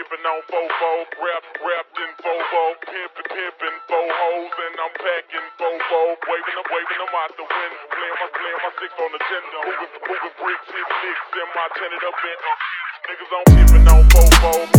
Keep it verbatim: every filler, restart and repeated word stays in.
pimpin' on fofo, rap, rapped in fofo, pimpin', pimpin', fo hoes, and I'm packing fofo, waving them, waving them out the window, playing my, playing my six on the Nintendo, moving, moving bricks, hit licks in my tinted up in, niggas on pimpin' on fofo.